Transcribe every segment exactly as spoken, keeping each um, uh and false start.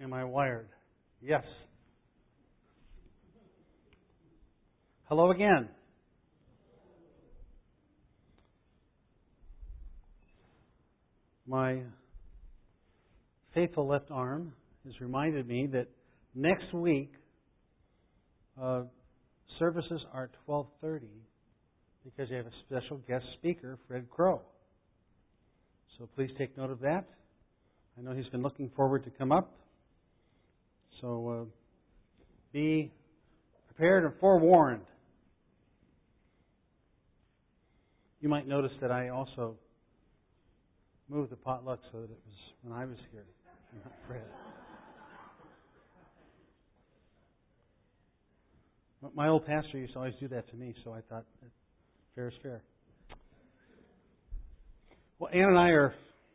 Am I wired? Yes. Hello again. My faithful left arm has reminded me that next week uh, services are at twelve thirty because you have a special guest speaker, Fred Crow. So please take note of that. I know he's been looking forward to come up. So uh, be prepared and forewarned. You might notice that I also moved the potluck so that it was when I was here, not Fred. My old pastor used to always do that to me, so I thought that fair is fair. Well, Ann and I are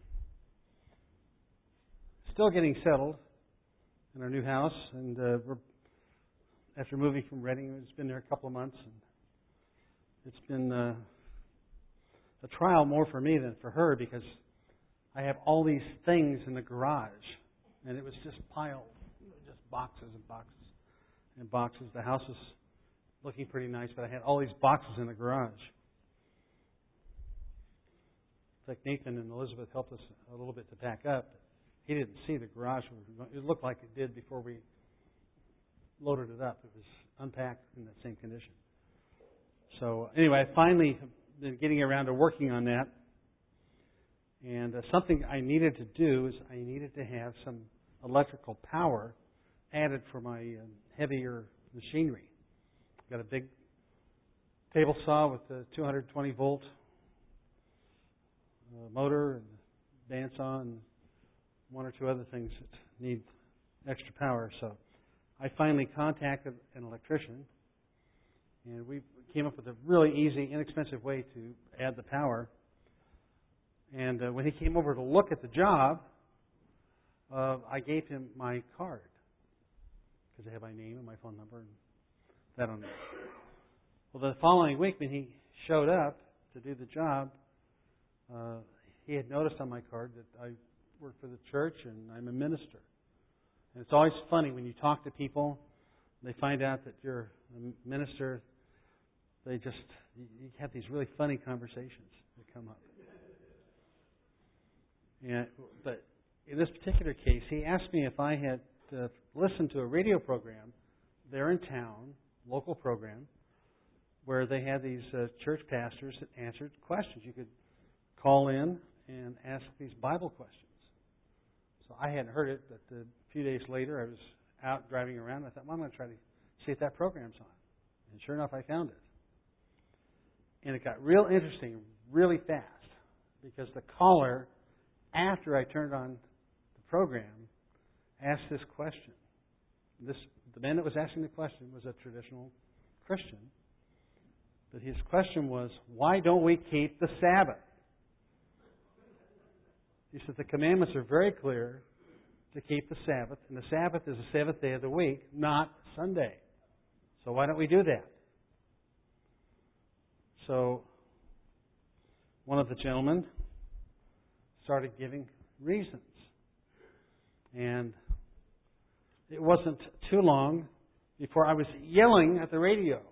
still getting settled in our new house, and uh, we're after moving from Reading, it's been there a couple of months, and it's been uh, a trial more for me than for her because I have all these things in the garage, and it was just piled, just boxes and boxes and boxes. The house is looking pretty nice, but I had all these boxes in the garage. It's like Nathan and Elizabeth helped us a little bit to pack up. He didn't see the garage. It looked like it did before we loaded it up. It was unpacked in that same condition. So anyway, I finally have been getting around to working on that. And uh, something I needed to do is I needed to have some electrical power added for my uh, heavier machinery. Got a big table saw with a two hundred twenty volt uh, motor and bandsaw and one or two other things that need extra power. So I finally contacted an electrician, and we came up with a really easy, inexpensive way to add the power. And uh, when he came over to look at the job, uh, I gave him my card because I have my name and my phone number and that on it. Well, the following week when he showed up to do the job, uh, he had noticed on my card that I work for the church and I'm a minister. And it's always funny when you talk to people, they find out that you're a minister. They just you have these really funny conversations that come up. And, but in this particular case, he asked me if I had uh, listened to a radio program there in town, local program, where they had these uh, church pastors that answered questions. You could call in and ask these Bible questions. So I hadn't heard it, but a few days later I was out driving around and I thought, well, I'm going to try to see if that program's on. And sure enough, I found it. And it got real interesting really fast because the caller, after I turned on the program, asked this question. This, the man that was asking the question was a traditional Christian. But his question was, why don't we keep the Sabbath? He said the commandments are very clear to keep the Sabbath. And the Sabbath is the seventh day of the week, not Sunday. So why don't we do that? So one of the gentlemen started giving reasons. And it wasn't too long before I was yelling at the radio.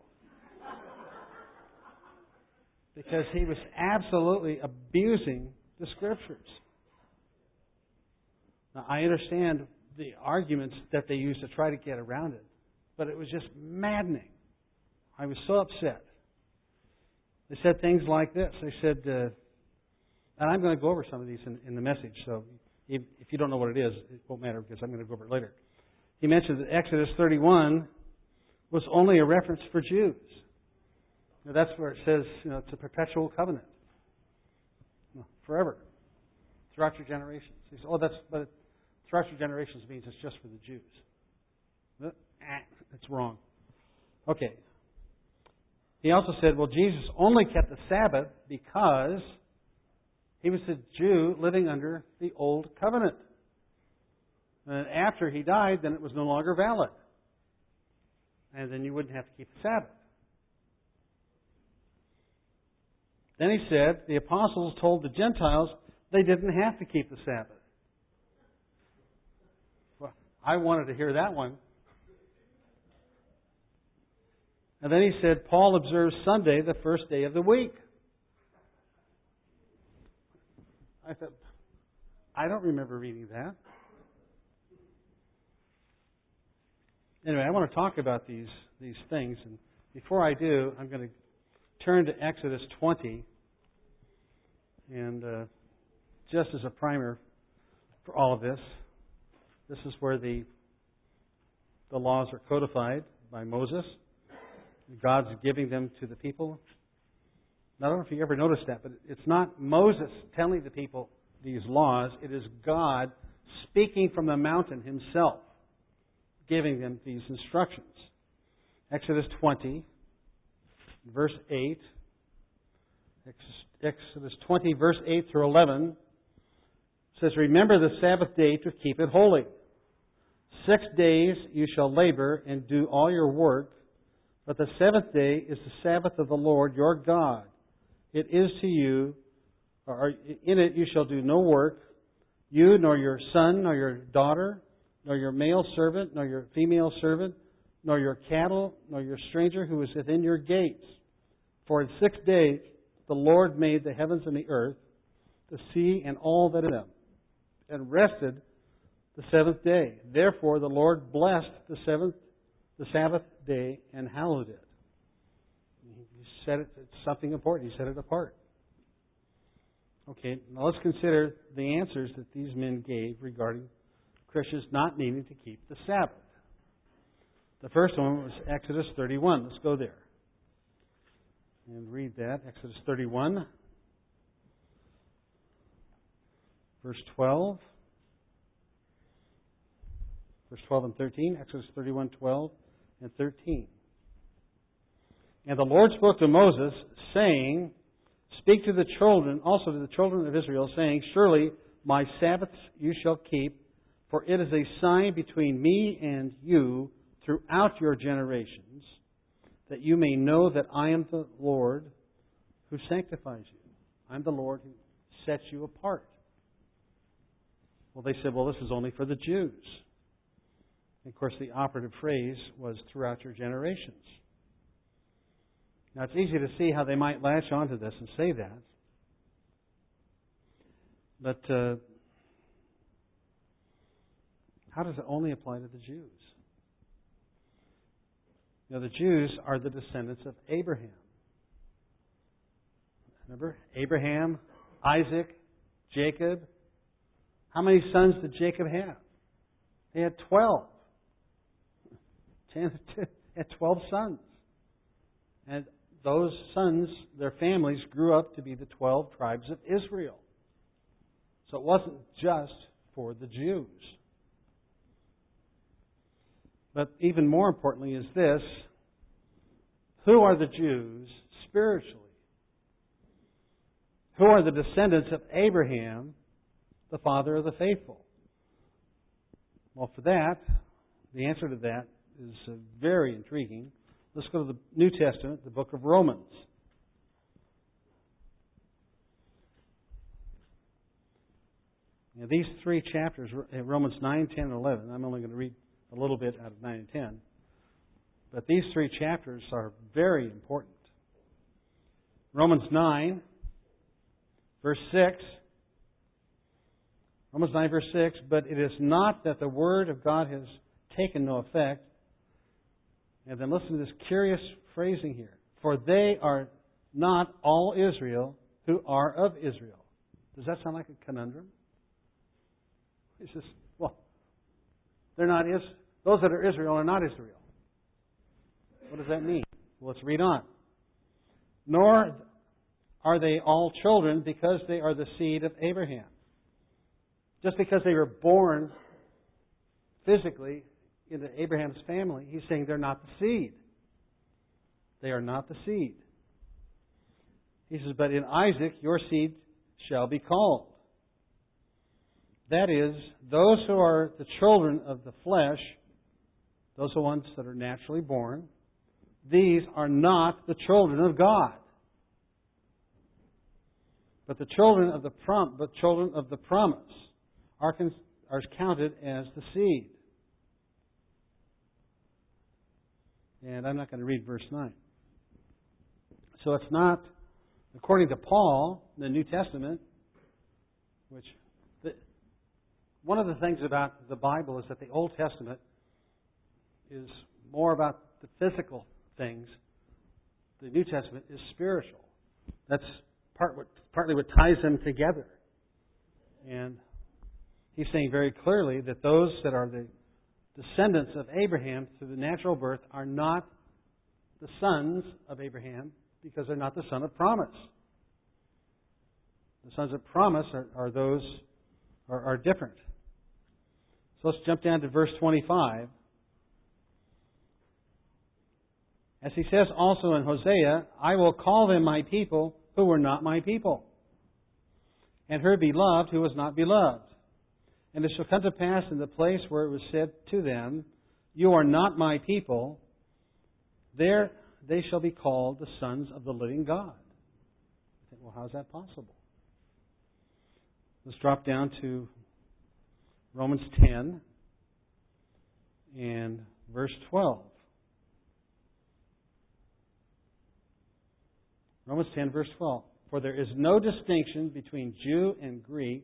Because he was absolutely abusing the Scriptures. Now, I understand the arguments that they used to try to get around it, but it was just maddening. I was so upset. They said things like this. They said, uh, and I'm going to go over some of these in, in the message, so if, if you don't know what it is, it won't matter because I'm going to go over it later. He mentioned that Exodus thirty-one was only a reference for Jews. Now, that's where it says, you know, it's a perpetual covenant. Forever. Throughout your generations. He said, oh, that's, but throughout your generations means it's just for the Jews. That's wrong. Okay. He also said, well, Jesus only kept the Sabbath because he was a Jew living under the old covenant. And after he died, then it was no longer valid. And then you wouldn't have to keep the Sabbath. Then he said, the apostles told the Gentiles they didn't have to keep the Sabbath. Well, I wanted to hear that one. And then he said, Paul observes Sunday, the first day of the week. I thought, I don't remember reading that. Anyway, I want to talk about these, these things. And before I do, I'm going to turn to Exodus twenty. And uh, just as a primer for all of this, this is where the, the laws are codified by Moses. God's giving them to the people. I don't know if you ever noticed that, but it's not Moses telling the people these laws. It is God speaking from the mountain himself, giving them these instructions. Exodus twenty, verse eight. Exodus twenty, verse eight through eleven says, Remember the Sabbath day to keep it holy. Six days you shall labor and do all your work, but the seventh day is the Sabbath of the Lord your God. It is to you, or in it you shall do no work, you nor your son, nor your daughter, nor your male servant, nor your female servant, nor your cattle, nor your stranger who is within your gates. For in six days the Lord made the heavens and the earth, the sea and all that in them, and rested the seventh day. Therefore the Lord blessed the seventh, the Sabbath day, and hallowed it. He said it, it's something important. He set it apart. Okay, now let's consider the answers that these men gave regarding Christians not needing to keep the Sabbath. The first one was Exodus thirty-one. Let's go there and read that. Exodus thirty-one, verse twelve. Verse twelve and thirteen. Exodus thirty-one, twelve and thirteen. And the Lord spoke to Moses, saying, Speak to the children, also to the children of Israel, saying, Surely my Sabbaths you shall keep, for it is a sign between me and you throughout your generations, that you may know that I am the Lord who sanctifies you. I'm the Lord who sets you apart. Well, they said, well, this is only for the Jews. And of course, the operative phrase was throughout your generations. Now, it's easy to see how they might latch onto this and say that. But uh, how does it only apply to the Jews? You know, the Jews are the descendants of Abraham. Remember? Abraham, Isaac, Jacob. How many sons did Jacob have? He had twelve. Ten, had twelve sons. And those sons, their families, grew up to be the twelve tribes of Israel. So it wasn't just for the Jews. But even more importantly is this: who are the Jews spiritually? Who are the descendants of Abraham, the father of the faithful? Well, for that, the answer to that is uh, very intriguing. Let's go to the New Testament, the book of Romans. Now, these three chapters, Romans nine, ten, and eleven, I'm only going to read a little bit out of nine and ten. But these three chapters are very important. Romans nine, verse six. Romans nine, verse six. But it is not that the word of God has taken no effect. And then listen to this curious phrasing here. For they are not all Israel who are of Israel. Does that sound like a conundrum? It's just, well, they're not Is. Those that are Israel are not Israel. What does that mean? Well, let's read on. Nor are they all children because they are the seed of Abraham. Just because they were born physically into Abraham's family, he's saying they're not the seed. They are not the seed. He says, but in Isaac your seed shall be called. That is, those who are the children of the flesh, those are the ones that are naturally born, these are not the children of God. But the children of the prom- but children of the promise are, con- are counted as the seed. And I'm not going to read verse nine. So it's not, according to Paul, in the New Testament, which the, one of the things about the Bible is that the Old Testament is more about the physical things. The New Testament is spiritual. That's part what, partly what ties them together. And he's saying very clearly that those that are the descendants of Abraham through the natural birth are not the sons of Abraham because they're not the son of promise. The sons of promise are, are those are, are different. So let's jump down to verse twenty-five. As he says also in Hosea, I will call them my people who were not my people, and her beloved who was not beloved. And it shall come to pass in the place where it was said to them, you are not my people, there they shall be called the sons of the living God. I think, well, how is that possible? Let's drop down to Romans ten and verse twelve. Romans ten, verse twelve. For there is no distinction between Jew and Greek.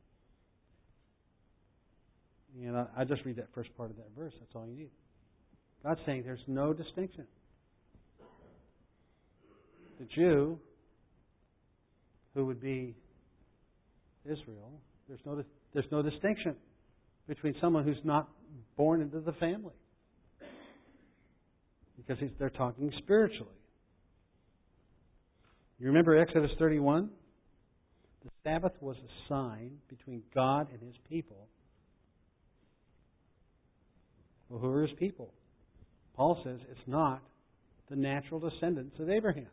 And I, I just read that first part of that verse. That's all you need. God's saying there's no distinction. The Jew, who would be Israel, there's no there's no distinction between someone who's not born into the family, because he's, they're talking spiritually. You remember Exodus thirty-one? The Sabbath was a sign between God and His people. Well, who are His people? Paul says it's not the natural descendants of Abraham.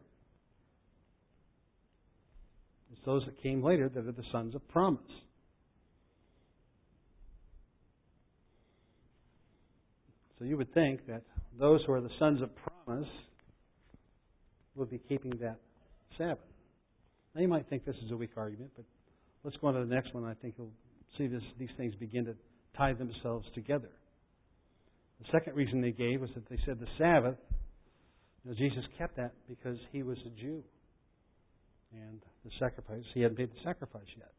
It's those that came later that are the sons of promise. So you would think that those who are the sons of promise would be keeping that Sabbath. Now you might think this is a weak argument, but let's go on to the next one. I think you'll see this, these things begin to tie themselves together. The second reason they gave was that they said the Sabbath, you know, Jesus kept that because He was a Jew. And the sacrifice, He hadn't paid the sacrifice yet.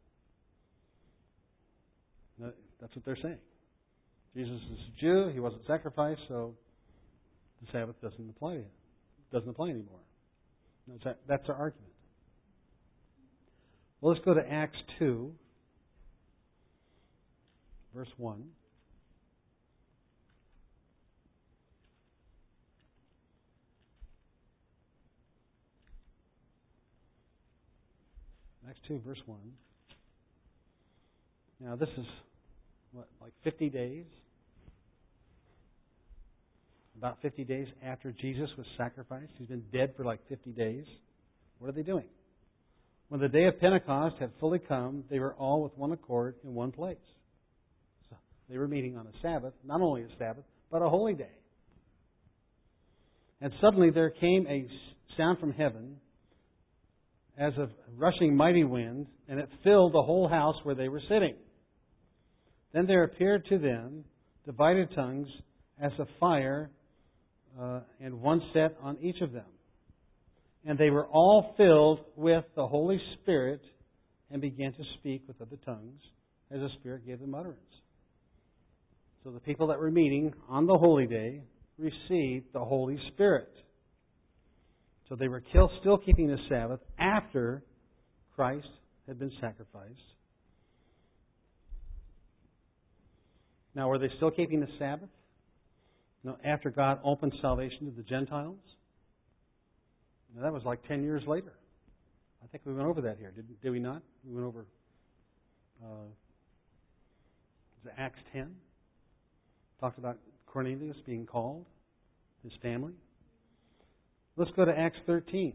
No, that's what they're saying. Jesus is a Jew, He wasn't sacrificed, so the Sabbath doesn't apply to Him. Doesn't apply anymore. That's our argument. Well, let's go to Acts two, verse one. Acts two, verse one. Now, this is, what, like fifty days? About fifty days after Jesus was sacrificed. He's been dead for like fifty days. What are they doing? When the day of Pentecost had fully come, they were all with one accord in one place. So they were meeting on a Sabbath, not only a Sabbath, but a holy day. And suddenly there came a sound from heaven as of rushing mighty wind, and it filled the whole house where they were sitting. Then there appeared to them divided tongues as of fire, Uh, and one set on each of them. And they were all filled with the Holy Spirit and began to speak with other tongues as the Spirit gave them utterance. So the people that were meeting on the holy day received the Holy Spirit. So they were still keeping the Sabbath after Christ had been sacrificed. Now, were they still keeping the Sabbath? No, after God opened salvation to the Gentiles? Now, that was like ten years later. I think we went over that here, did, did we not? We went over uh, Acts ten. Talked about Cornelius being called, his family. Let's go to Acts thirteen.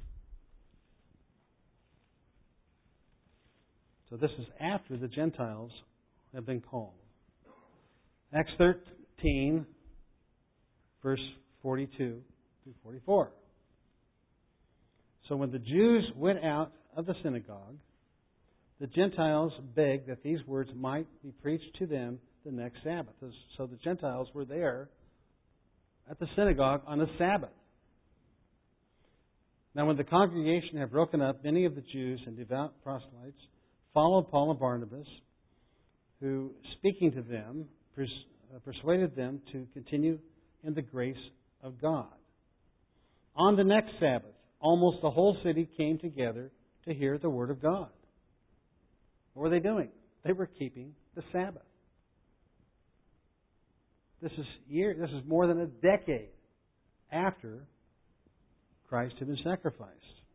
So this is after the Gentiles have been called. Acts thirteen, verse forty-two through forty-four. So when the Jews went out of the synagogue, the Gentiles begged that these words might be preached to them the next Sabbath. So the Gentiles were there at the synagogue on the Sabbath. Now when the congregation had broken up, many of the Jews and devout proselytes followed Paul and Barnabas, who, speaking to them, pers- uh, persuaded them to continue in the grace of God. On the next Sabbath, almost the whole city came together to hear the Word of God. What were they doing? They were keeping the Sabbath. This is year. This is more than a decade after Christ had been sacrificed.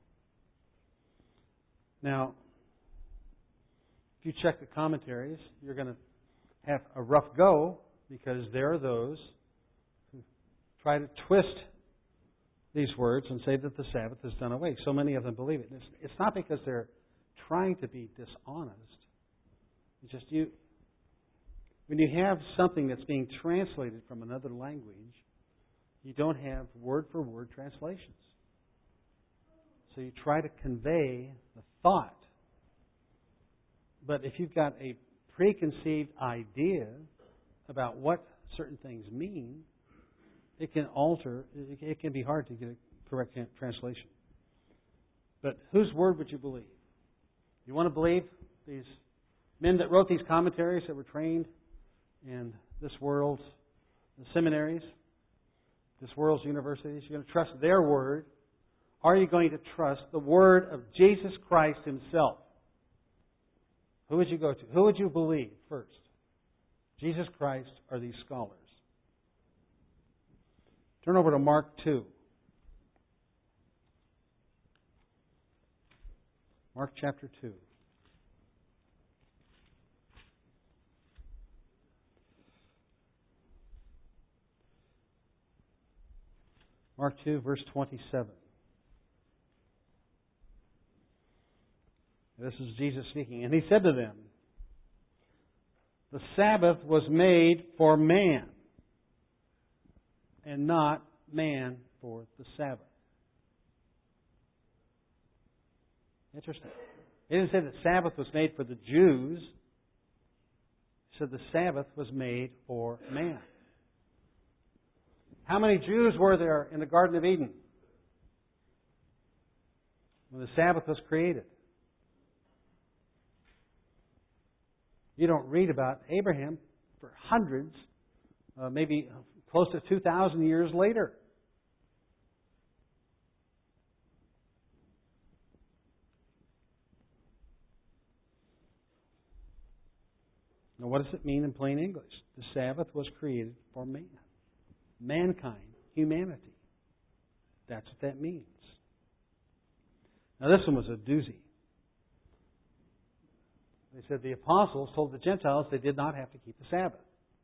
Now, if you check the commentaries, you're going to have a rough go, because there are those who try to twist these words and say that the Sabbath is done away. So many of them believe it. It's, it's not because they're trying to be dishonest. It's just you. When you have something that's being translated from another language, you don't have word-for-word translations. So you try to convey the thought. But if you've got a preconceived idea about what certain things mean, it can alter, it can be hard to get a correct translation. But whose word would you believe? You want to believe these men that wrote these commentaries that were trained in this world's seminaries, this world's universities? You're going to trust their word? Or are you going to trust the word of Jesus Christ Himself? Who would you go to? Who would you believe first? Jesus Christ or these scholars? Turn over to Mark two. Mark chapter two. Mark two, verse twenty-seven. This is Jesus speaking. And He said to them, "The Sabbath was made for man, and not man for the Sabbath." Interesting. He didn't say the Sabbath was made for the Jews. He said the Sabbath was made for man. How many Jews were there in the Garden of Eden when the Sabbath was created? You don't read about Abraham for hundreds, uh, maybe close to two thousand years later. Now, what does it mean in plain English? The Sabbath was created for man. Mankind, humanity. That's what that means. Now, this one was a doozy. They said the apostles told the Gentiles they did not have to keep the Sabbath.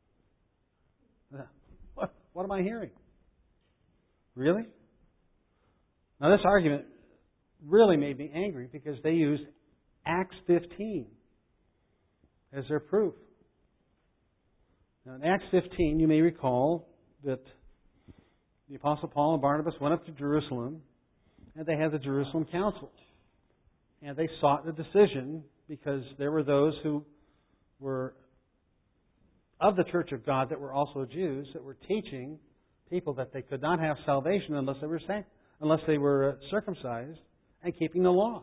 What, what am I hearing? Really? Now, this argument really made me angry because they used Acts fifteen as their proof. Now, in Acts fifteen, you may recall that the Apostle Paul and Barnabas went up to Jerusalem, and they had the Jerusalem Council. And they sought a decision because there were those who were of the Church of God that were also Jews that were teaching people that they could not have salvation unless they were unless they were circumcised and keeping the law.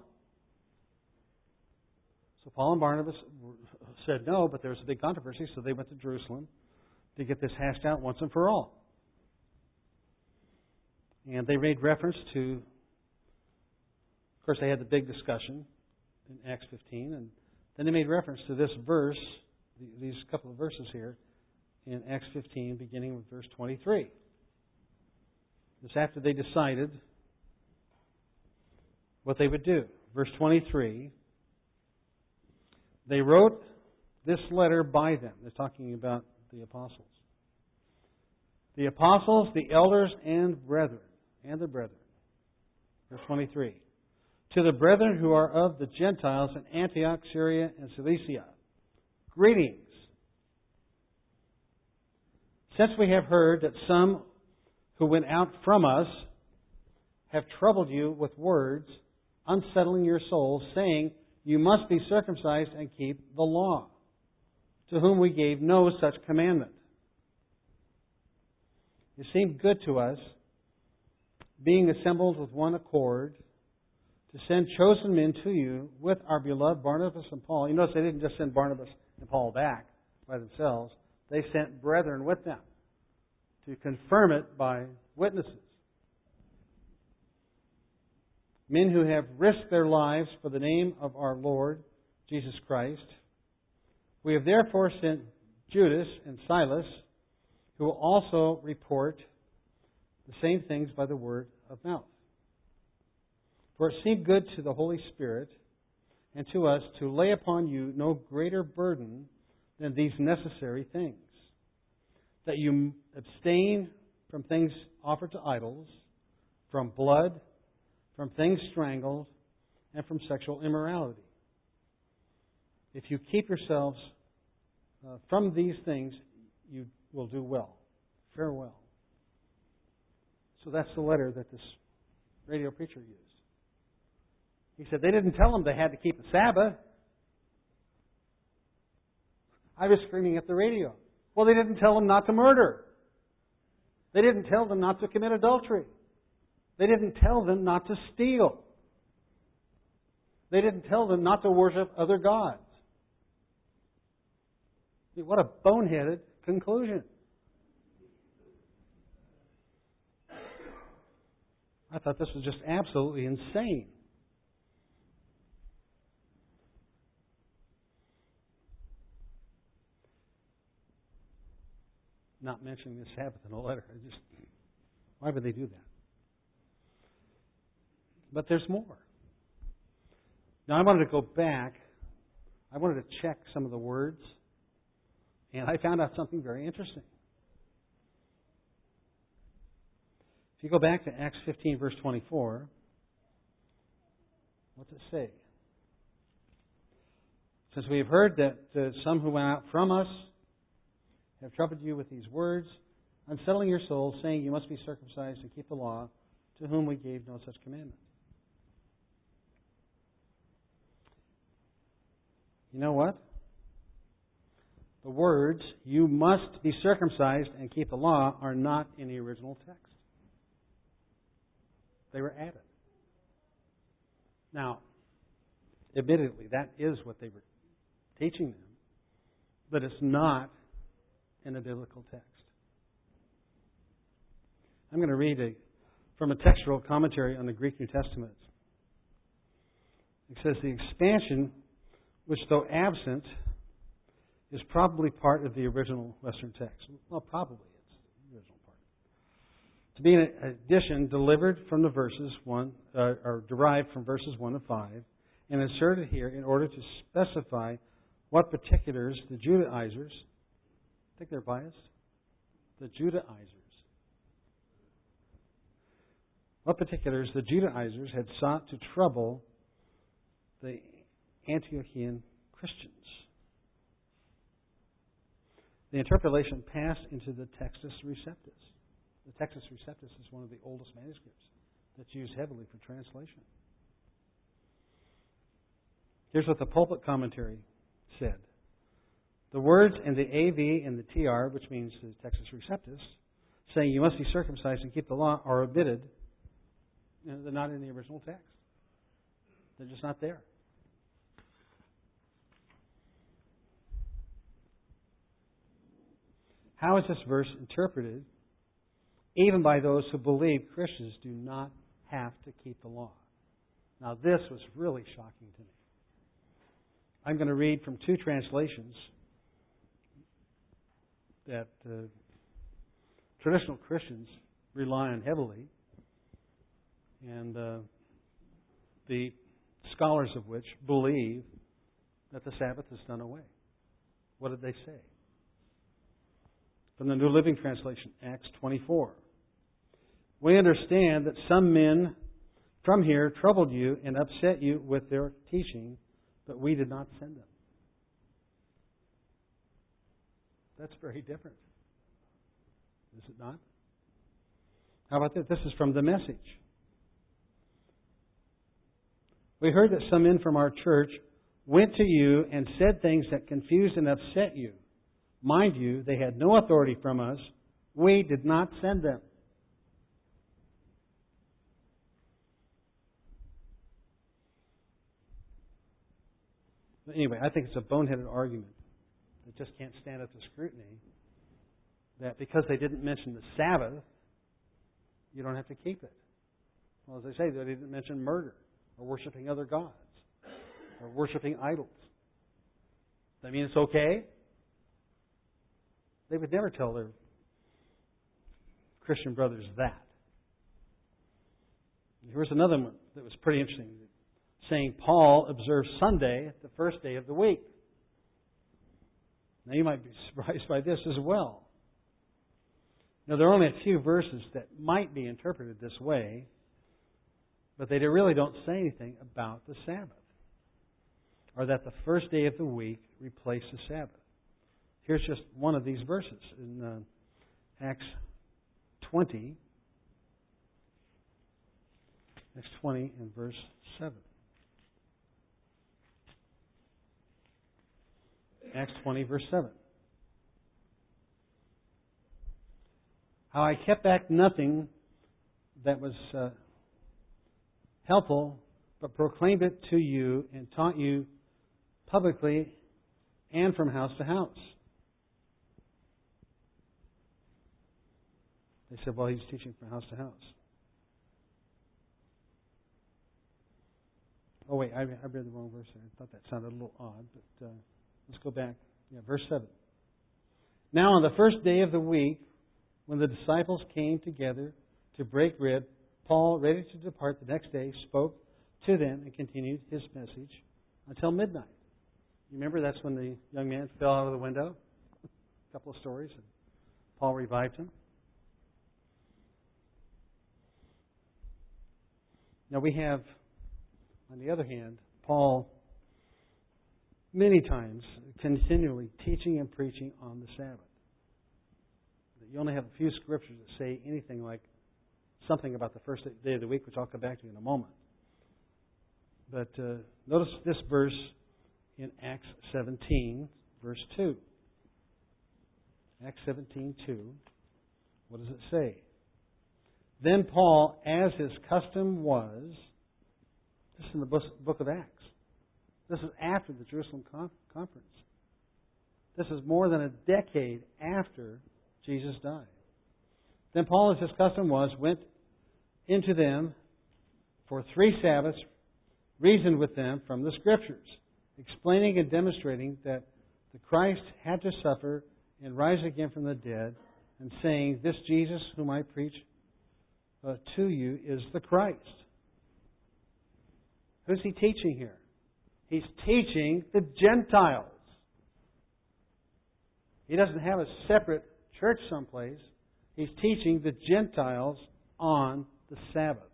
So Paul and Barnabas said no, but there was a big controversy, so they went to Jerusalem to get this hashed out once and for all. And they made reference to, of course, they had the big discussion in Acts fifteen, and then they made reference to this verse, these couple of verses here, in Acts fifteen, beginning with verse twenty-three. This after they decided what they would do. Verse twenty-three, they wrote this letter by them. They're talking about the apostles. The apostles, the elders, and brethren, and the brethren. Verse twenty-three. To the brethren who are of the Gentiles in Antioch, Syria, and Cilicia, greetings. Since we have heard that some who went out from us have troubled you with words, unsettling your souls, saying, you must be circumcised and keep the law, to whom we gave no such commandment. it seemed good to us, being assembled with one accord, to send chosen men to you with our beloved Barnabas and Paul. You notice they didn't just send Barnabas and Paul back by themselves. They sent brethren with them to confirm it by witnesses. Men who have risked their lives for the name of our Lord Jesus Christ. We have therefore sent Judas and Silas, who will also report the same things by the word of mouth. For it seemed good to the Holy Spirit and to us to lay upon you no greater burden than these necessary things, that you abstain from things offered to idols, from blood, from things strangled, and from sexual immorality. If you keep yourselves uh, from these things, you will do well. Farewell. So that's the letter that this radio preacher used. He said they didn't tell them they had to keep the Sabbath. I was screaming at the radio. Well, they didn't tell them not to murder. They didn't tell them not to commit adultery. They didn't tell them not to steal. They didn't tell them not to worship other gods. What a boneheaded conclusion. I thought this was just absolutely insane. Not mentioning the Sabbath in a letter. I just, why would they do that? But there's more. Now I wanted to go back. I wanted to check some of the words. And I found out something very interesting. If you go back to Acts fifteen, verse twenty-four, what's it say? Since we have heard that uh, some who went out from us have troubled you with these words, unsettling your souls, saying you must be circumcised and keep the law, to whom we gave no such commandment. You know what? The words, you must be circumcised and keep the law, are not in the original text. They were added. Now, admittedly, that is what they were teaching them, but it's not in a biblical text. I'm going to read a, from a textual commentary on the Greek New Testament. It says, the expansion, which though absent, is probably part of the original Western text. Well, probably it's the original part. To be an addition delivered from the verses one, uh, or derived from verses one to five, and inserted here in order to specify what particulars the Judaizers, I think they're biased, the Judaizers, what particulars the Judaizers had sought to trouble the Antiochian Christians. The interpolation passed into the Textus Receptus. The Textus Receptus is one of the oldest manuscripts that's used heavily for translation. Here's what the pulpit commentary said. The words in the A V and the T R, which means the Textus Receptus, saying you must be circumcised and keep the law, are omitted. You know, they're not in the original text. They're just not there. How is this verse interpreted even by those who believe Christians do not have to keep the law? Now, this was really shocking to me. I'm going to read from two translations that uh, traditional Christians rely on heavily, and uh, the scholars of which believe that the Sabbath is done away. What did they say? From the New Living Translation, Acts twenty-four. We understand that some men from here troubled you and upset you with their teaching, but we did not send them. That's very different. Is it not? How about this? This is from the Message. We heard that some men from our church went to you and said things that confused and upset you. Mind you, they had no authority from us, We did not send them. But anyway, I think it's a boneheaded argument that just can't stand up to scrutiny, that because they didn't mention the Sabbath, you don't have to keep it. Well, as I say, they didn't mention murder or worshiping other gods or worshiping idols. Does that mean it's okay? They would never tell their Christian brothers that. Here's another one that was pretty interesting, saying Paul observed Sunday the first day of the week. Now you might be surprised by this as well. Now there are only a few verses that might be interpreted this way, but they really don't say anything about the Sabbath, or that the first day of the week replaced the Sabbath. Here's just one of these verses in uh, Acts twenty. Acts twenty and verse seven. Acts twenty, verse seven. How I kept back nothing that was uh, helpful, but proclaimed it to you and taught you publicly and from house to house. They said, well, he's teaching from house to house. Oh, wait, I, I read the wrong verse there. I thought that sounded a little odd, but uh, let's go back. Yeah, verse seven. Now on the first day of the week, when the disciples came together to break bread, Paul, ready to depart the next day, spoke to them and continued his message until midnight. You remember that's when the young man fell out of the window? A couple of stories. And Paul revived him. Now we have, on the other hand, Paul many times continually teaching and preaching on the Sabbath. You only have a few scriptures that say anything like something about the first day of the week, which I'll come back to in a moment. But uh, notice this verse in Acts seventeen, verse two. Acts seventeen, two. What does it say? Then Paul, as his custom was, this is in the book of Acts. This is after the Jerusalem conference. This is more than a decade after Jesus died. Then Paul, as his custom was, went into them for three Sabbaths, reasoned with them from the Scriptures, explaining and demonstrating that the Christ had to suffer and rise again from the dead, and saying, this Jesus whom I preach uh, to you is the Christ. Who's he teaching here? He's teaching the Gentiles. He doesn't have a separate church someplace. He's teaching the Gentiles on the Sabbath.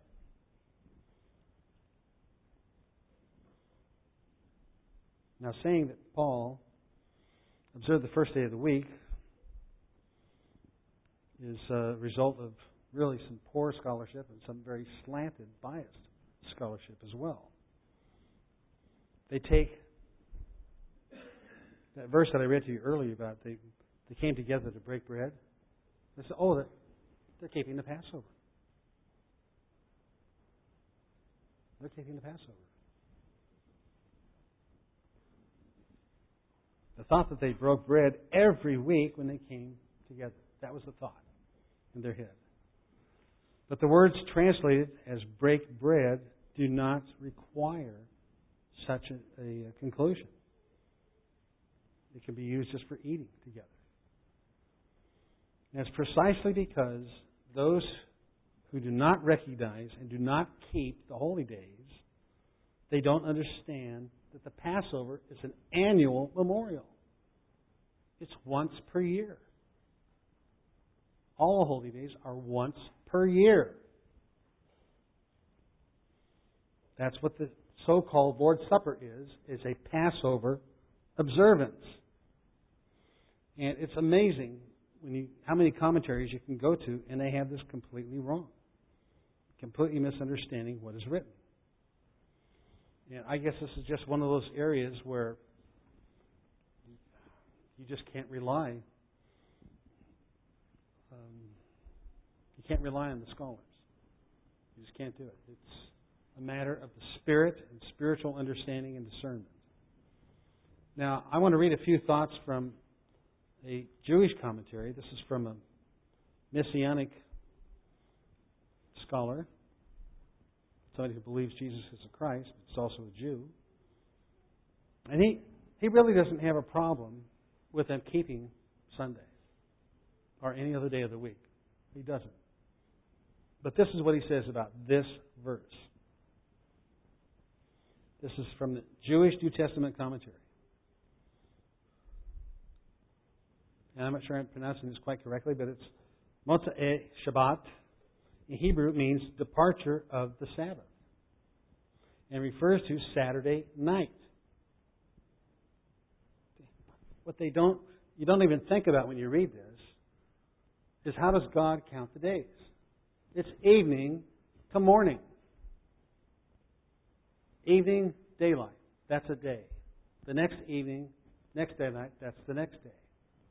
Now, saying that Paul observed the first day of the week is a result of really some poor scholarship and some very slanted, biased scholarship as well. They take that verse that I read to you earlier about they, they came together to break bread. They said, oh, they're, they're keeping the Passover. They're keeping the Passover. The thought that they broke bread every week when they came together. That was the thought in their head. But the words translated as break bread do not require such a, a conclusion. It can be used just for eating together. And it's precisely because those who do not recognize and do not keep the holy days, they don't understand that the Passover is an annual memorial. It's once per year. All holy days are once per year. That's what the so-called Lord's Supper is, is a Passover observance. And it's amazing when you, how many commentaries you can go to, and they have this completely wrong. Completely misunderstanding what is written. And I guess this is just one of those areas where you just can't rely um, you can't rely on the scholars. You just can't do it. It's a matter of the Spirit and spiritual understanding and discernment. Now, I want to read a few thoughts from a Jewish commentary. This is from a Messianic scholar, somebody who believes Jesus is a Christ, but is also a Jew. And he, he really doesn't have a problem with them keeping Sunday or any other day of the week. He doesn't. But this is what he says about this verse. This is from the Jewish New Testament commentary. And I'm not sure I'm pronouncing this quite correctly, but it's Motzei Shabbat. In Hebrew, it means departure of the Sabbath. And refers to Saturday night. What they don't, you don't even think about when you read this, is how does God count the days? It's evening to morning. Evening, daylight. That's a day. The next evening, next daylight, that's the next day.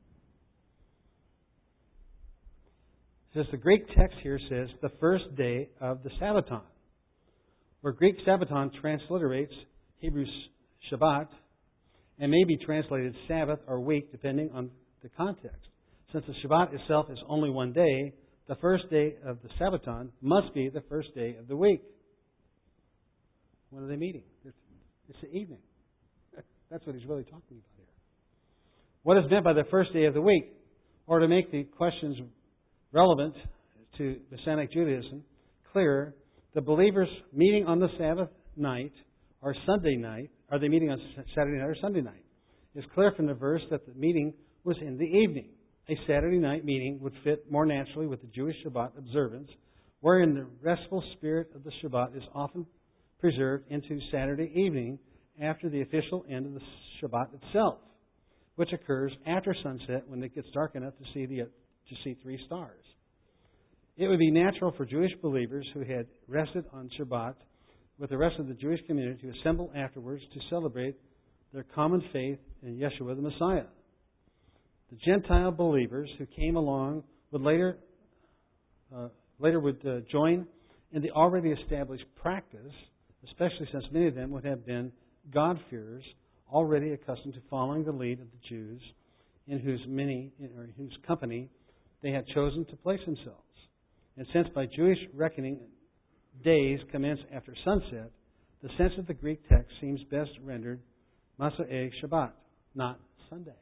It says the Greek text here says the first day of the Sabbaton, where Greek Sabbaton transliterates Hebrew Shabbat and may be translated Sabbath or week depending on the context. Since the Shabbat itself is only one day, the first day of the Sabbaton must be the first day of the week. When are they meeting? It's the evening. That's what he's really talking about here. What is meant by the first day of the week? Or to make the questions relevant to Messianic Judaism clearer, the believers meeting on the Sabbath night or Sunday night, are they meeting on Saturday night or Sunday night? It's clear from the verse that the meeting was in the evening. A Saturday night meeting would fit more naturally with the Jewish Shabbat observance, wherein the restful spirit of the Shabbat is often preserved into Saturday evening after the official end of the Shabbat itself, which occurs after sunset when it gets dark enough to see the to see three stars. It would be natural for Jewish believers who had rested on Shabbat with the rest of the Jewish community to assemble afterwards to celebrate their common faith in Yeshua the Messiah. The Gentile believers who came along would later uh, later would uh, join in the already established practice, especially since many of them would have been God-fearers, already accustomed to following the lead of the Jews, in whose many or in whose company they had chosen to place themselves. And since by Jewish reckoning days commence after sunset, the sense of the Greek text seems best rendered Motzei Shabbat, not Sunday.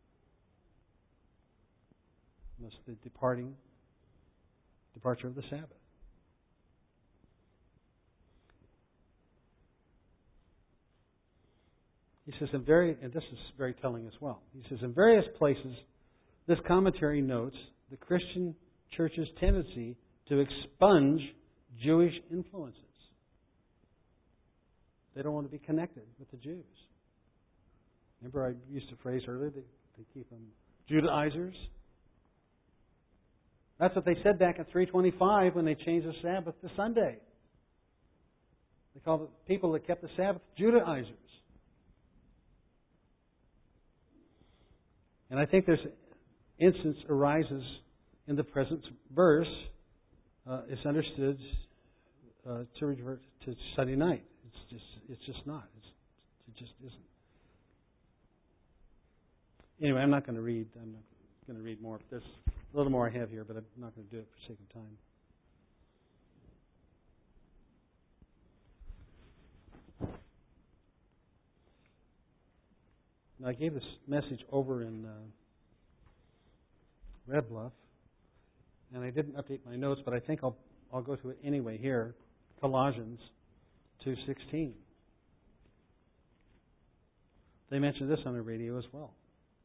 That's the departing, departure of the Sabbath. He says in very, and this is very telling as well. He says in various places, this commentary notes the Christian church's tendency to expunge Jewish influences. They don't want to be connected with the Jews. Remember I used a phrase earlier, they, they keep them Judaizers. That's what they said back in three twenty-five when they changed the Sabbath to Sunday. They called the people that kept the Sabbath Judaizers. And I think this instance arises in the present verse. Uh, it's understood uh, to revert to Sunday night. It's just, it's just not. It's, it just isn't. Anyway, I'm not going to read. I'm not going to read more. There's a little more I have here, but I'm not going to do it for sake of time. Now, I gave this message over in uh, Red Bluff, and I didn't update my notes, but I think I'll I'll go to it anyway here. Colossians two sixteen. They mentioned this on the radio as well.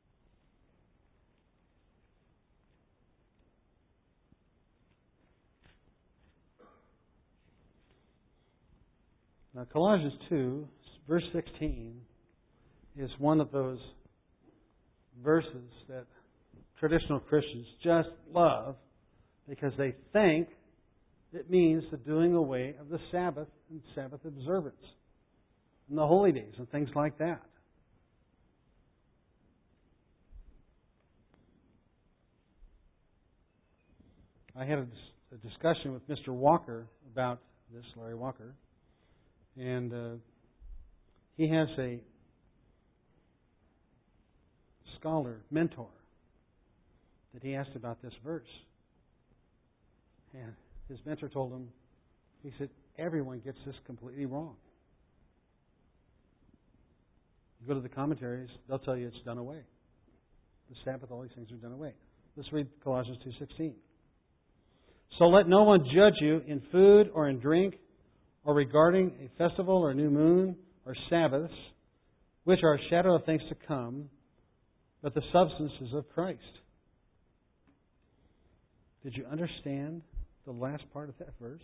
Now, Colossians two, verse sixteen, is one of those verses that traditional Christians just love because they think it means the doing away of the Sabbath and Sabbath observance and the holy days and things like that. I had a, dis- a discussion with Mister Walker about this, Larry Walker, and uh, he has a scholar, mentor, that he asked about this verse. And his mentor told him, he said, everyone gets this completely wrong. You go to the commentaries, they'll tell you it's done away. The Sabbath, all these things are done away. Let's read Colossians two sixteen. So let no one judge you in food or in drink or regarding a festival or a new moon or Sabbaths, which are a shadow of things to come, but the substance is of Christ. Did you understand the last part of that verse?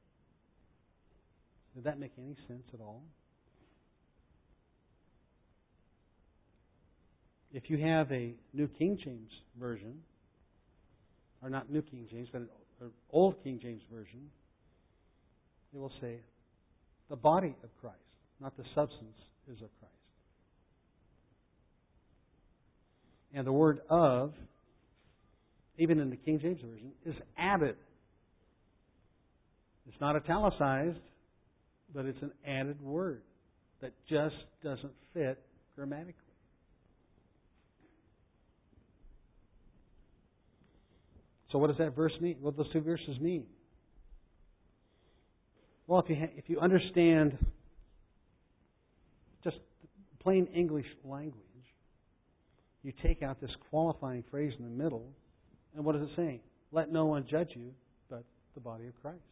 Did that make any sense at all? If you have a New King James Version, or not New King James, but an Old King James Version, it will say, the body of Christ, not the substance is of Christ. And the word of, even in the King James Version, is added. It's not italicized, but it's an added word that just doesn't fit grammatically. So what does that verse mean? What do those two verses mean? Well, if you ha- if you understand just plain English language, you take out this qualifying phrase in the middle, and what is it saying? Let no one judge you but the body of Christ.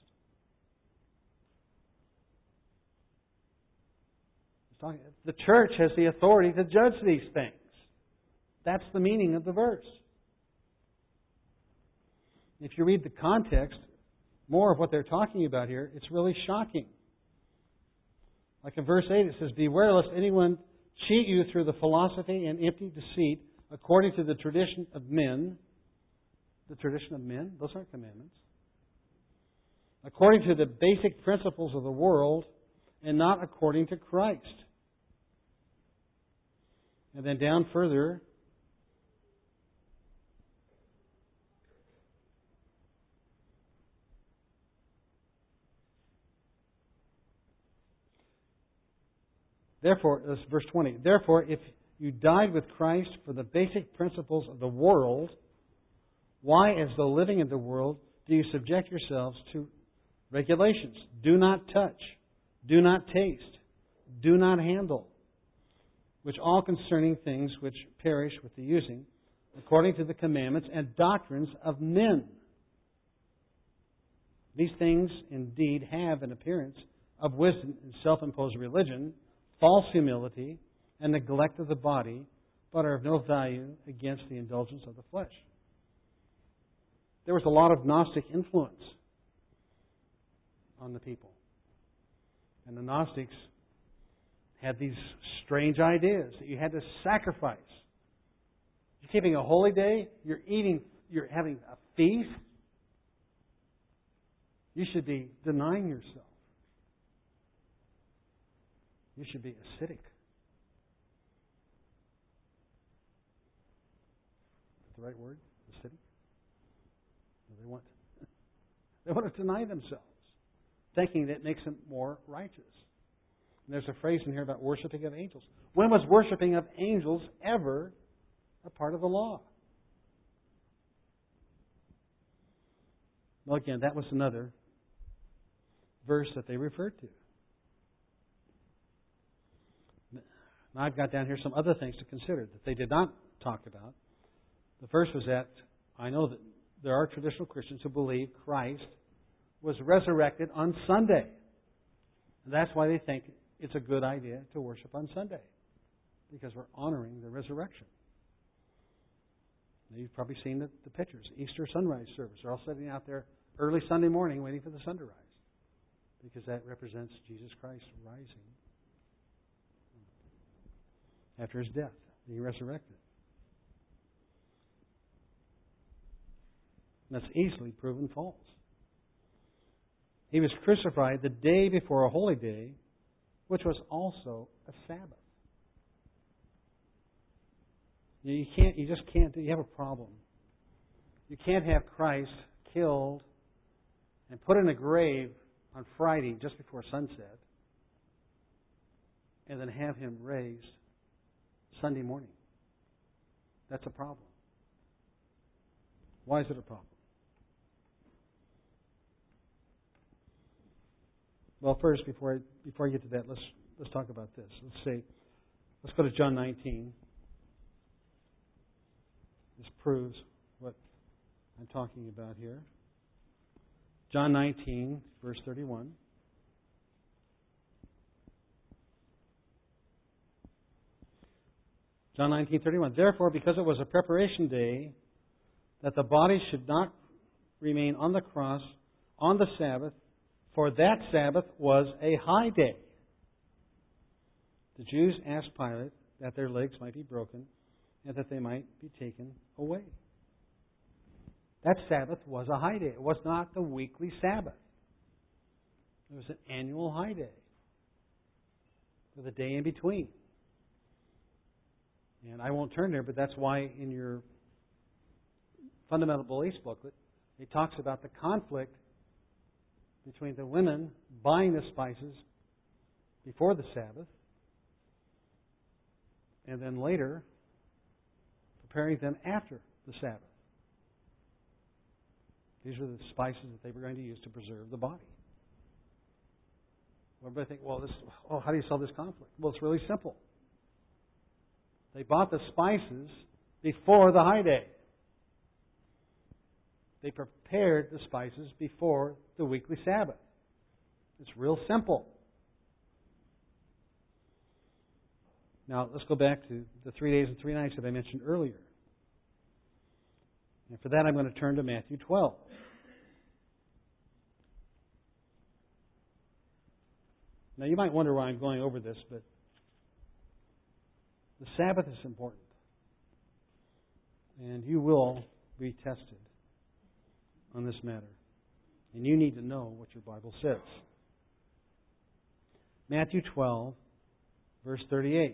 It's talking, the church has the authority to judge these things. That's the meaning of the verse. If you read the context, more of what they're talking about here, it's really shocking. Like in verse eight, it says, beware lest anyone cheat you through the philosophy and empty deceit according to the tradition of men. The tradition of men? Those aren't commandments. According to the basic principles of the world and not according to Christ. And then down further, Therefore, this is verse twenty. Therefore, if you died with Christ for the basic principles of the world, why, as though living in the world, do you subject yourselves to regulations? Do not touch. Do not taste. Do not handle. Which all concerning things which perish with the using, according to the commandments and doctrines of men. These things indeed have an appearance of wisdom and self-imposed religion, false humility, and neglect of the body, but are of no value against the indulgence of the flesh. There was a lot of Gnostic influence on the people. And the Gnostics had these strange ideas that you had to sacrifice. You're keeping a holy day, you're eating, you're having a feast. You should be denying yourself. You should be ascetic. Is that the right word? Ascetic? They want, they want to deny themselves, thinking that makes them more righteous. And there's a phrase in here about worshiping of angels. When was worshiping of angels ever a part of the law? Well, again, that was another verse that they referred to. Now, I've got down here some other things to consider that they did not talk about. The first was that I know that there are traditional Christians who believe Christ was resurrected on Sunday. And that's why they think it's a good idea to worship on Sunday, because we're honoring the resurrection. Now, you've probably seen the, the pictures. Easter sunrise service. They're all sitting out there early Sunday morning waiting for the sun to rise, because that represents Jesus Christ rising after His death, being resurrected. And that's easily proven false. He was crucified the day before a holy day, which was also a Sabbath. You can't. You just can't. You have a problem. You can't have Christ killed and put in a grave on Friday just before sunset, and then have him raised Sunday morning. That's a problem. Why is it a problem? Well, first, before I before I get to that, let's let's talk about this. Let's say, let's go to John nineteen. This proves what I'm talking about here. John nineteen, verse thirty-one. John nineteen, thirty-one. Therefore, because it was a preparation day, that the body should not remain on the cross on the Sabbath, for that Sabbath was a high day. The Jews asked Pilate that their legs might be broken and that they might be taken away. That Sabbath was a high day. It was not the weekly Sabbath. It was an annual high day with a day in between. And I won't turn there, but that's why in your fundamental beliefs booklet, it talks about the conflict between the women buying the spices before the Sabbath and then later preparing them after the Sabbath. These are the spices that they were going to use to preserve the body. Everybody think, well, this, oh, how do you solve this conflict? Well, it's really simple. They bought the spices before the high day. They prepared the spices before the weekly Sabbath. It's real simple. Now, let's go back to the three days and three nights that I mentioned earlier. And for that, I'm going to turn to Matthew twelve. Now, you might wonder why I'm going over this, but the Sabbath is important. And you will be tested on this matter. And you need to know what your Bible says. Matthew twelve, verse thirty-eight.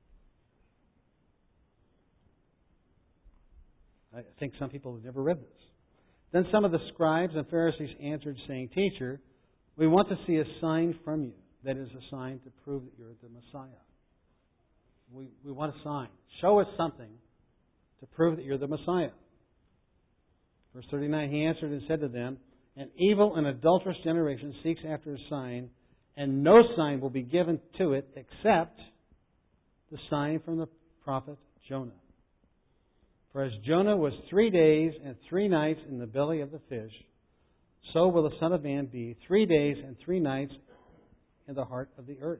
I think some people have never read this. Then some of the scribes and Pharisees answered, saying, Teacher, we want to see a sign from you. That is, a sign to prove that you're the Messiah. We, we want a sign. Show us something to prove that you're the Messiah. Verse thirty-nine, He answered and said to them, An evil and adulterous generation seeks after a sign, and no sign will be given to it except the sign from the prophet Jonah. For as Jonah was three days and three nights in the belly of the fish, so will the Son of Man be three days and three nights in the heart of the earth.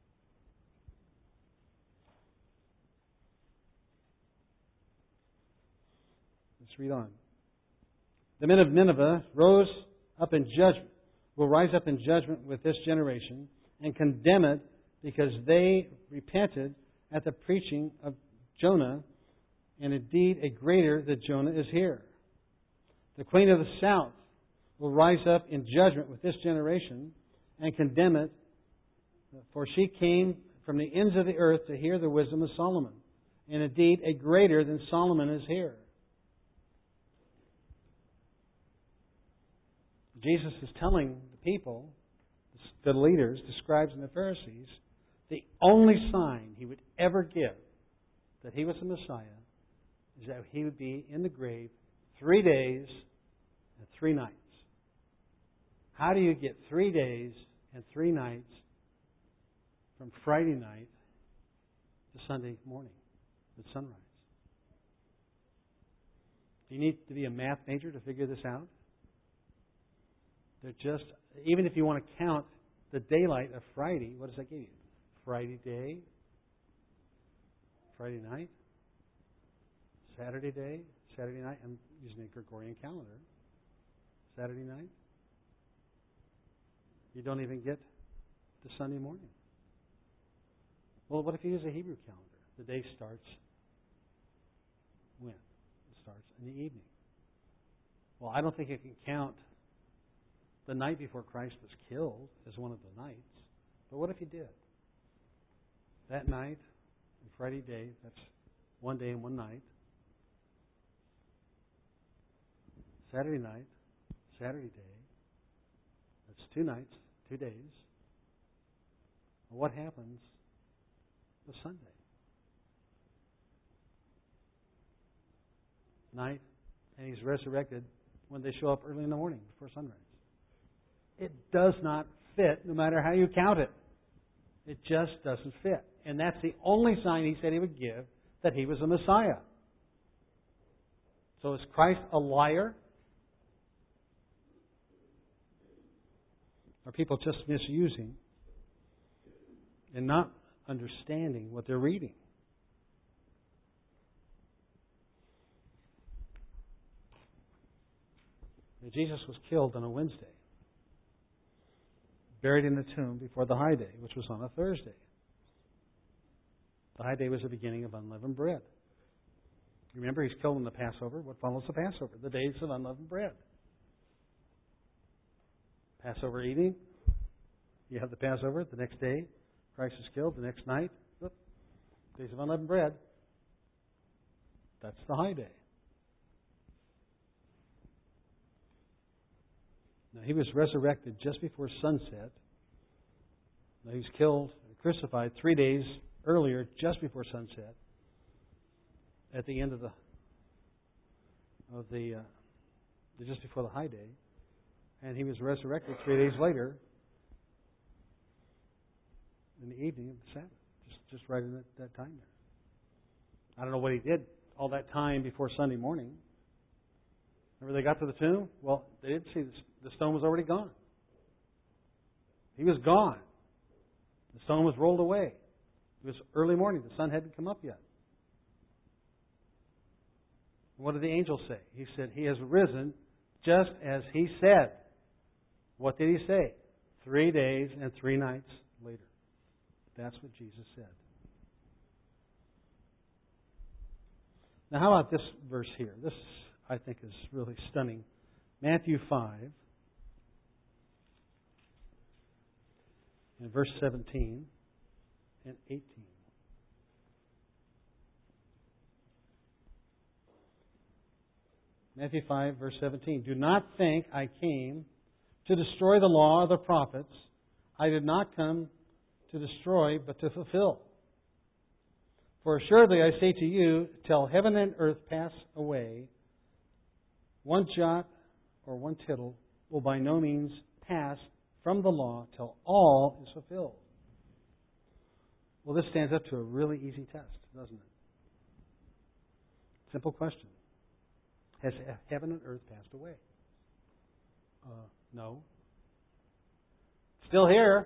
Let's read on. The men of Nineveh rose up in judgment, will rise up in judgment with this generation and condemn it because they repented at the preaching of Jonah, and indeed a greater than Jonah is here. The queen of the south will rise up in judgment with this generation and condemn it, for she came from the ends of the earth to hear the wisdom of Solomon, and indeed a greater than Solomon is here. Jesus is telling the people, the leaders, the scribes and the Pharisees, the only sign He would ever give that He was the Messiah is that He would be in the grave three days and three nights. How do you get three days and three nights from Friday night to Sunday morning at sunrise? Do you need to be a math major to figure this out? They're just, even if you want to count the daylight of Friday, what does that give you? Friday day, Friday night, Saturday day, Saturday night. I'm using a Gregorian calendar. Saturday night. You don't even get to Sunday morning. Well, what if you use a Hebrew calendar? The day starts when? It starts in the evening. Well, I don't think you can count the night before Christ was killed as one of the nights. But what if you did? That night, and Friday day, that's one day and one night. Saturday night, Saturday day. That's two nights, two days. What happens with Sunday? Night, and He's resurrected when they show up early in the morning before sunrise. It does not fit, no matter how you count it. It just doesn't fit. And that's the only sign He said He would give that He was a Messiah. So is Christ a liar? Are people just misusing and not understanding what they're reading? Jesus was killed on a Wednesday, buried in the tomb before the high day, which was on a Thursday. The high day was the beginning of unleavened bread. Remember, He's killed in the Passover. What follows the Passover? The days of unleavened bread. Passover evening, you have the Passover. The next day, Christ is killed. The next night, whoop, days of unleavened bread. That's the high day. Now, He was resurrected just before sunset. Now, He was killed, crucified three days earlier, just before sunset, at the end of the of the uh, just before the high day, and He was resurrected three days later in the evening of the Sabbath, just just right in that, that time there. I don't know what He did all that time before Sunday morning. Remember, they got to the tomb. Well, they didn't see this. The stone was already gone. He was gone. The stone was rolled away. It was early morning. The sun hadn't come up yet. What did the angel say? He said, He has risen just as He said. What did He say? Three days and three nights later. That's what Jesus said. Now, how about this verse here? This, I think, is really stunning. Matthew five, and verse seventeen and eighteen. Matthew five, verse seventeen. Do not think I came to destroy the law of the prophets. I did not come to destroy, but to fulfill. For assuredly I say to you, till heaven and earth pass away, one jot or one tittle will by no means pass from the law till all is fulfilled. Well, this stands up to a really easy test, doesn't it? Simple question. Has heaven and earth passed away? Uh, no. Still here.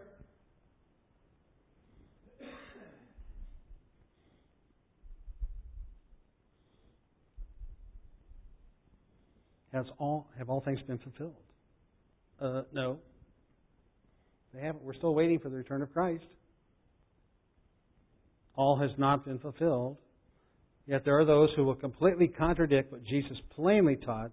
Has all have all things been fulfilled? Uh, no. They haven't. We're still waiting for the return of Christ. All has not been fulfilled. Yet there are those who will completely contradict what Jesus plainly taught.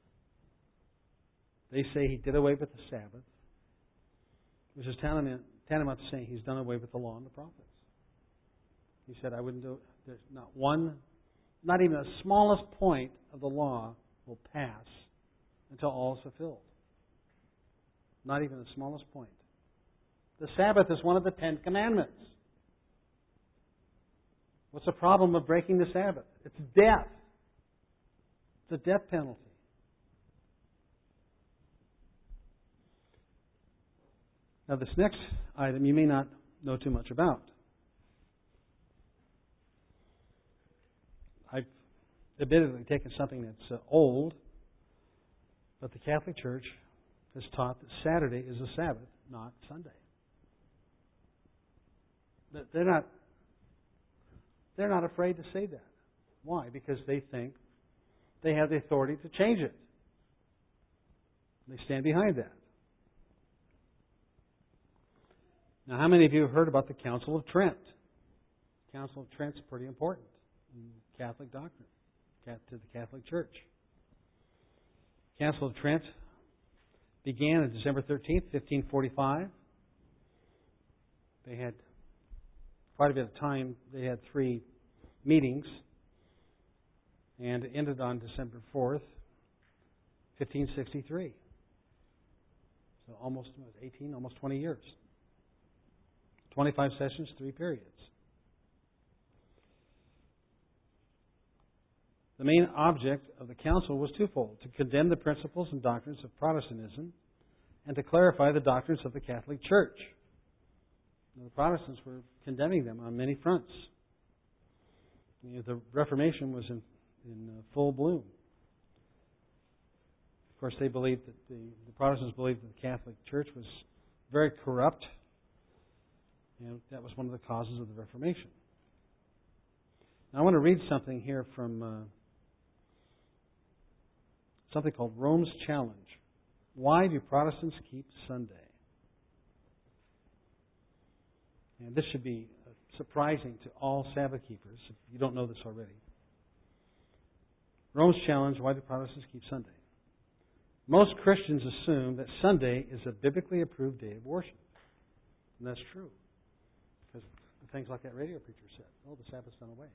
They say He did away with the Sabbath, which is tantamount, tantamount to saying He's done away with the law and the prophets. He said, I wouldn't do it. There's not one, not even the smallest point of the law will pass until all is fulfilled. Not even the smallest point. The Sabbath is one of the Ten Commandments. What's the problem of breaking the Sabbath? It's death. It's a death penalty. Now, this next item you may not know too much about. I've admittedly taken something that's uh, old, but the Catholic Church has taught that Saturday is a Sabbath, not Sunday. They're not, they're not afraid to say that. Why? Because they think they have the authority to change it. They stand behind that. Now, how many of you have heard about the Council of Trent? The Council of Trent is pretty important in Catholic doctrine, to the Catholic Church. The Council of Trent began on December thirteenth, fifteen forty-five. They had quite a bit of time. They had three meetings, and it ended on December fourth, fifteen sixty-three. So almost eighteen, almost twenty years. twenty-five sessions, three periods. The main object of the council was twofold: to condemn the principles and doctrines of Protestantism and to clarify the doctrines of the Catholic Church. Now, the Protestants were condemning them on many fronts. You know, the Reformation was in, in uh, full bloom. Of course, they believed that the, the Protestants believed that the Catholic Church was very corrupt, and that was one of the causes of the Reformation. Now, I want to read something here from uh, something called Rome's Challenge. Why do Protestants keep Sunday? And this should be surprising to all Sabbath keepers, if you don't know this already. Rome's Challenge, why do Protestants keep Sunday? Most Christians assume that Sunday is a biblically approved day of worship. And that's true. Because things like that radio preacher said, oh, the Sabbath's done away.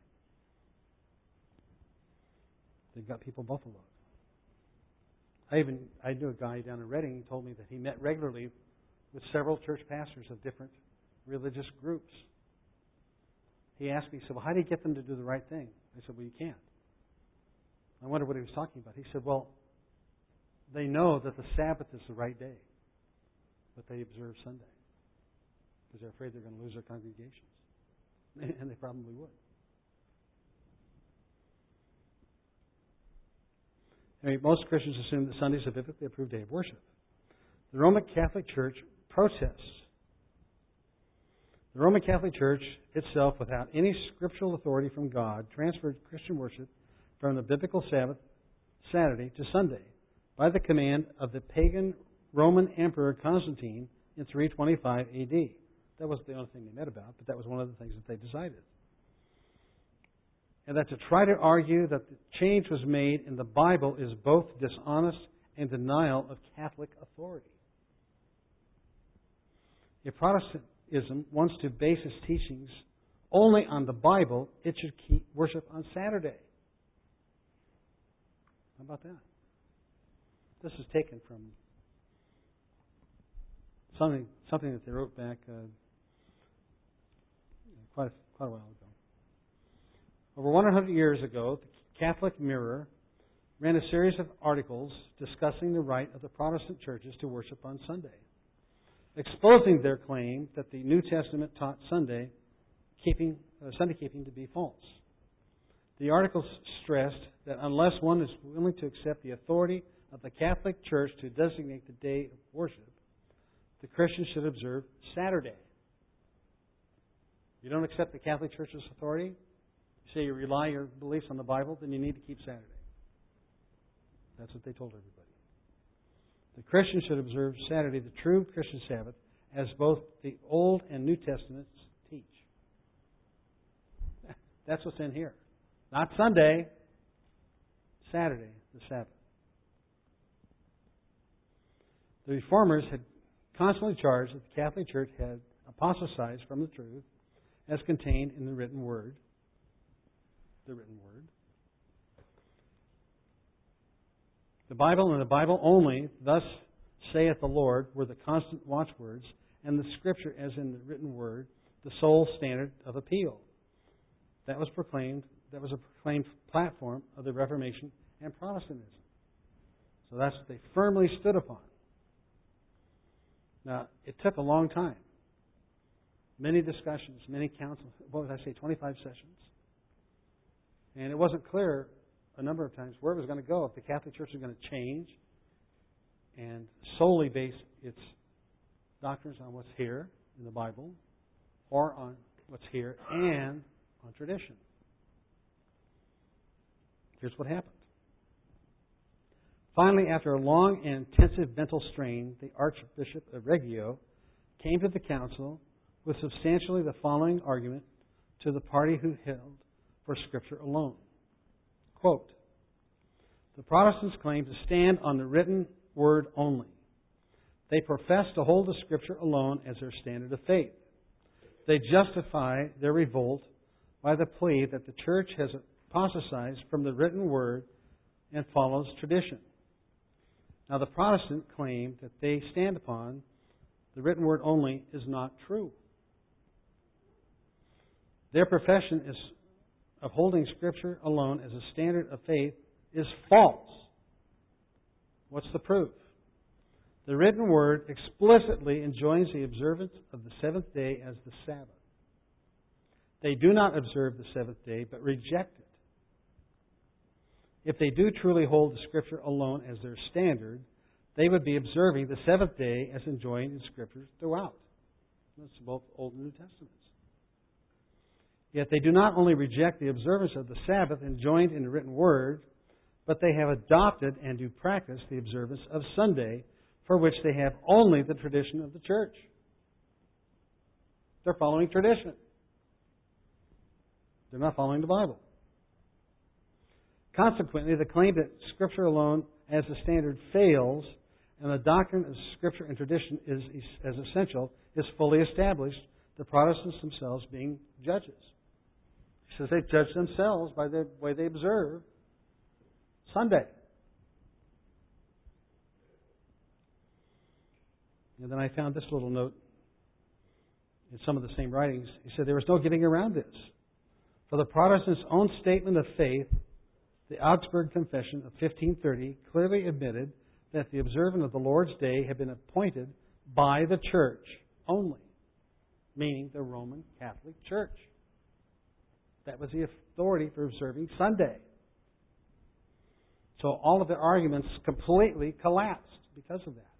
They've got people buffaloed. I even I knew a guy down in Reading. He told me that he met regularly with several church pastors of different religious groups. He asked me, he said, well, how do you get them to do the right thing? I said, well, you can't. I wondered what he was talking about. He said, well, they know that the Sabbath is the right day, but they observe Sunday because they're afraid they're going to lose their congregations. And they probably would. Anyway, most Christians assume that Sunday is a biblically approved day of worship. The Roman Catholic Church protests. The Roman Catholic Church itself, without any scriptural authority from God, transferred Christian worship from the biblical Sabbath, Saturday, to Sunday by the command of the pagan Roman Emperor Constantine in three twenty-five A D. That wasn't the only thing they met about, but that was one of the things that they decided. And that to try to argue that the change was made in the Bible is both dishonest and denial of Catholic authority. If Protestantism wants to base its teachings only on the Bible, it should keep worship on Saturday. How about that? This is taken from something something that they wrote back uh, quite a, quite a while ago. Over one hundred years ago, the Catholic Mirror ran a series of articles discussing the right of the Protestant churches to worship on Sunday, exposing their claim that the New Testament taught Sunday keeping uh, Sunday keeping to be false. The articles stressed that unless one is willing to accept the authority of the Catholic Church to designate the day of worship, the Christian should observe Saturday. You don't accept the Catholic Church's authority? You say you rely your beliefs on the Bible, then you need to keep Saturday. That's what they told everybody. The Christian should observe Saturday, the true Christian Sabbath, as both the Old and New Testaments teach. That's what's in here. Not Sunday, Saturday, the Sabbath. The Reformers had constantly charged that the Catholic Church had apostatized from the truth as contained in the written word. The written word. The Bible and the Bible only, thus saith the Lord, were the constant watchwords, and the Scripture, as in the written word, the sole standard of appeal. That was proclaimed. That was a proclaimed platform of the Reformation and Protestantism. So that's what they firmly stood upon. Now, it took a long time. Many discussions, many councils, what did I say, twenty-five sessions. And it wasn't clear a number of times where it was going to go, if the Catholic Church was going to change and solely base its doctrines on what's here in the Bible or on what's here and on tradition. Here's what happened. Finally, after a long and intensive mental strain, the Archbishop of Reggio came to the council with substantially the following argument to the party who held for Scripture alone. Quote, the Protestants claim to stand on the written word only. They profess to hold the Scripture alone as their standard of faith. They justify their revolt by the plea that the Church has apostatized from the written word and follows tradition. Now, the Protestant claim that they stand upon the written word only is not true. Their profession is of holding Scripture alone as a standard of faith is false. What's the proof? The written word explicitly enjoins the observance of the seventh day as the Sabbath. They do not observe the seventh day, but reject it. If they do truly hold the Scripture alone as their standard, they would be observing the seventh day as enjoined in Scripture throughout. That's both Old and New Testaments. Yet they do not only reject the observance of the Sabbath enjoined in the written word, but they have adopted and do practice the observance of Sunday, for which they have only the tradition of the church. They're following tradition. They're not following the Bible. Consequently, the claim that Scripture alone as the standard fails, and the doctrine of Scripture and tradition is as essential, is fully established, the Protestants themselves being judges. He says they judge themselves by the way they observe Sunday. And then I found this little note in some of the same writings. He said there was no getting around this. For the Protestants' own statement of faith, the Augsburg Confession of fifteen thirty clearly admitted that the observance of the Lord's Day had been appointed by the Church only, meaning the Roman Catholic Church. That was the authority for observing Sunday. So all of their arguments completely collapsed because of that.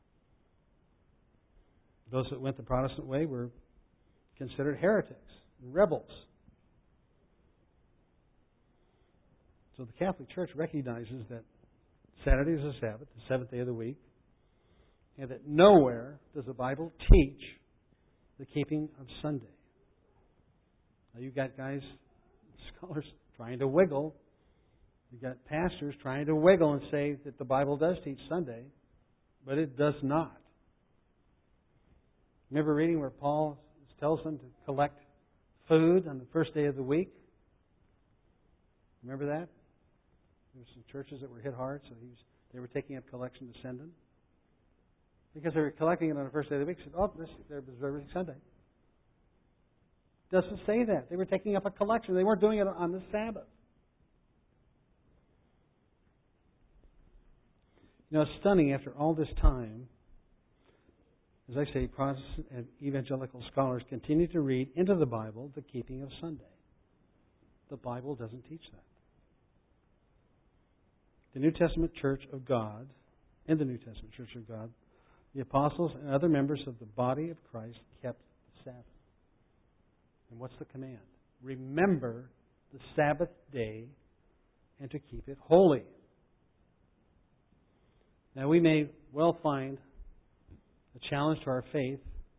Those that went the Protestant way were considered heretics, rebels. So the Catholic Church recognizes that Saturday is the Sabbath, the seventh day of the week, and that nowhere does the Bible teach the keeping of Sunday. Now you've got guys, scholars, trying to wiggle. You've got pastors trying to wiggle and say that the Bible does teach Sunday, but it does not. Remember reading where Paul tells them to collect food on the first day of the week? Remember that? There were some churches that were hit hard, so he was, they were taking up collection to send them. Because they were collecting it on the first day of the week, said, oh, this, they're observing Sunday. It doesn't say that. They were taking up a collection. They weren't doing it on the Sabbath. You know, it's stunning after all this time, as I say, Protestant and evangelical scholars continue to read into the Bible the keeping of Sunday. The Bible doesn't teach that. The New Testament Church of God, in the New Testament Church of God, the apostles and other members of the body of Christ kept the Sabbath. And what's the command? Remember the Sabbath day and to keep it holy. Now we may well find a challenge to our faith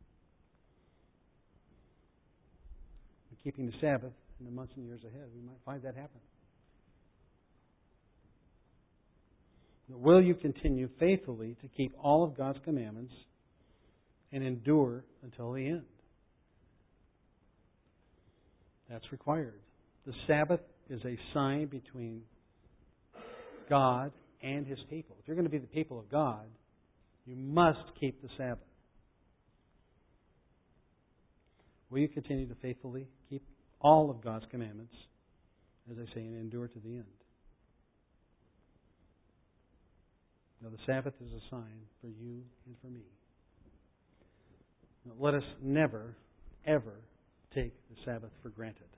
in keeping the Sabbath in the months and years ahead. We might find that happen. But will you continue faithfully to keep all of God's commandments and endure until the end? That's required. The Sabbath is a sign between God and His people. If you're going to be the people of God, you must keep the Sabbath. Will you continue to faithfully keep all of God's commandments, as I say, and endure to the end? Now, the Sabbath is a sign for you and for me. Now, let us never, ever take the Sabbath for granted.